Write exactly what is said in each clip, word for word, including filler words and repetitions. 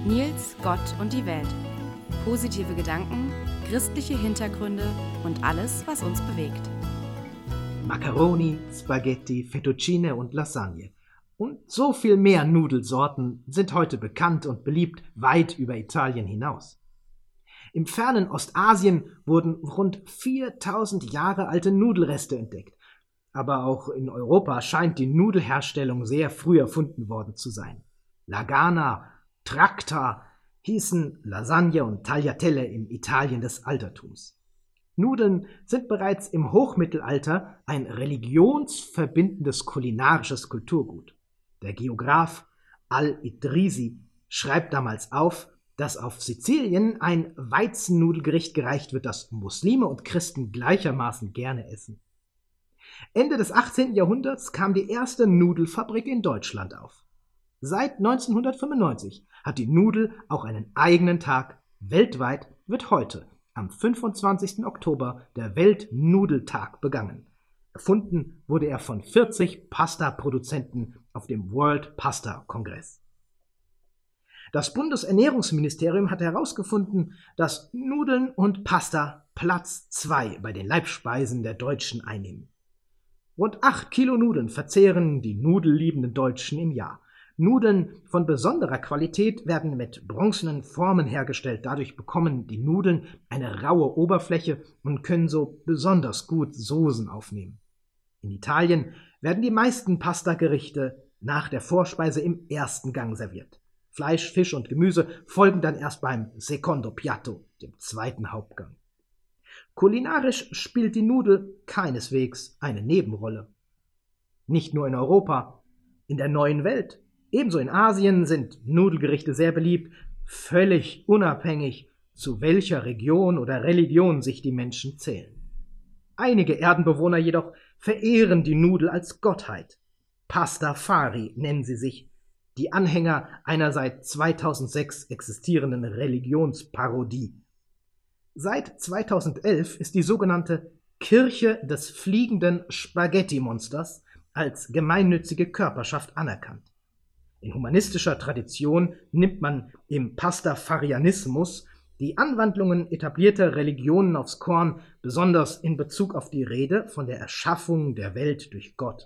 Nils, Gott und die Welt. Positive Gedanken, christliche Hintergründe und alles, was uns bewegt. Macaroni, Spaghetti, Fettuccine und Lasagne. Und so viel mehr Nudelsorten sind heute bekannt und beliebt, weit über Italien hinaus. Im fernen Ostasien wurden rund viertausend Jahre alte Nudelreste entdeckt. Aber auch in Europa scheint die Nudelherstellung sehr früh erfunden worden zu sein. Lagana, Trakta hießen Lasagne und Tagliatelle im Italien des Altertums. Nudeln sind bereits im Hochmittelalter ein religionsverbindendes kulinarisches Kulturgut. Der Geograph Al-Idrisi schreibt damals auf, dass auf Sizilien ein Weizennudelgericht gereicht wird, das Muslime und Christen gleichermaßen gerne essen. Ende des achtzehnten Jahrhunderts kam die erste Nudelfabrik in Deutschland auf. Seit neunzehnhundertfünfundneunzig hat die Nudel auch einen eigenen Tag. Weltweit wird heute, am fünfundzwanzigsten Oktober, der Weltnudeltag begangen. Erfunden wurde er von vierzig Pasta-Produzenten auf dem World Pasta Kongress. Das Bundesernährungsministerium hat herausgefunden, dass Nudeln und Pasta Platz zwei bei den Leibspeisen der Deutschen einnehmen. Rund acht Kilo Nudeln verzehren die nudelliebenden Deutschen im Jahr. Nudeln von besonderer Qualität werden mit bronzenen Formen hergestellt. Dadurch bekommen die Nudeln eine raue Oberfläche und können so besonders gut Soßen aufnehmen. In Italien werden die meisten Pastagerichte nach der Vorspeise im ersten Gang serviert. Fleisch, Fisch und Gemüse folgen dann erst beim Secondo Piatto, dem zweiten Hauptgang. Kulinarisch spielt die Nudel keineswegs eine Nebenrolle. Nicht nur in Europa, in der neuen Welt, ebenso in Asien sind Nudelgerichte sehr beliebt, völlig unabhängig, zu welcher Region oder Religion sich die Menschen zählen. Einige Erdenbewohner jedoch verehren die Nudel als Gottheit. Pastafari nennen sie sich, die Anhänger einer seit zweitausendsechs existierenden Religionsparodie. Seit zweitausendelf ist die sogenannte Kirche des fliegenden Spaghetti-Monsters als gemeinnützige Körperschaft anerkannt. In humanistischer Tradition nimmt man im Pastafarianismus die Anwandlungen etablierter Religionen aufs Korn, besonders in Bezug auf die Rede von der Erschaffung der Welt durch Gott.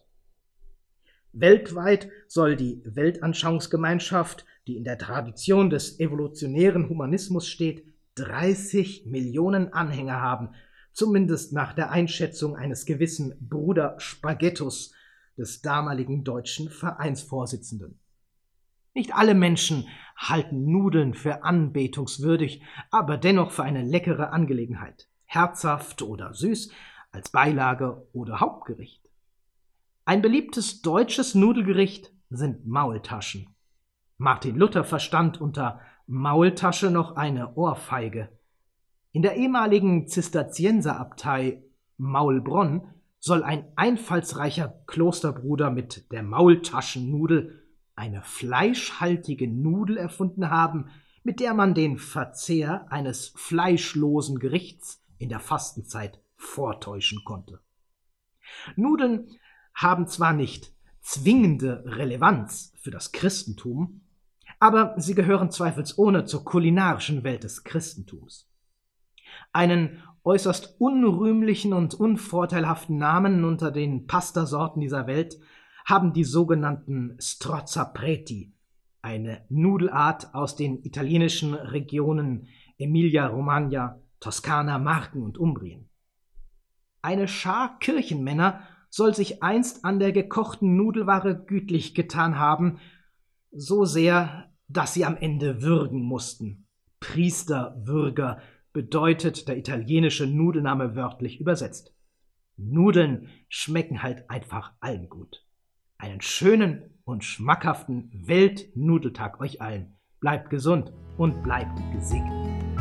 Weltweit soll die Weltanschauungsgemeinschaft, die in der Tradition des evolutionären Humanismus steht, dreißig Millionen Anhänger haben, zumindest nach der Einschätzung eines gewissen Bruder Spaghettus, des damaligen deutschen Vereinsvorsitzenden. Nicht alle Menschen halten Nudeln für anbetungswürdig, aber dennoch für eine leckere Angelegenheit, herzhaft oder süß, als Beilage oder Hauptgericht. Ein beliebtes deutsches Nudelgericht sind Maultaschen. Martin Luther verstand unter Maultasche noch eine Ohrfeige. In der ehemaligen Zisterzienserabtei Maulbronn soll ein einfallsreicher Klosterbruder mit der Maultaschennudel eine fleischhaltige Nudel erfunden haben, mit der man den Verzehr eines fleischlosen Gerichts in der Fastenzeit vortäuschen konnte. Nudeln haben zwar nicht zwingende Relevanz für das Christentum, aber sie gehören zweifelsohne zur kulinarischen Welt des Christentums. Einen äußerst unrühmlichen und unvorteilhaften Namen unter den Pastasorten dieser Welt haben die sogenannten Strozzapreti, eine Nudelart aus den italienischen Regionen Emilia-Romagna, Toskana, Marken und Umbrien. Eine Schar Kirchenmänner soll sich einst an der gekochten Nudelware gütlich getan haben, so sehr, dass sie am Ende würgen mussten. Priesterwürger bedeutet der italienische Nudelname wörtlich übersetzt. Nudeln schmecken halt einfach allen gut. Einen schönen und schmackhaften Weltnudeltag euch allen. Bleibt gesund und bleibt gesegnet.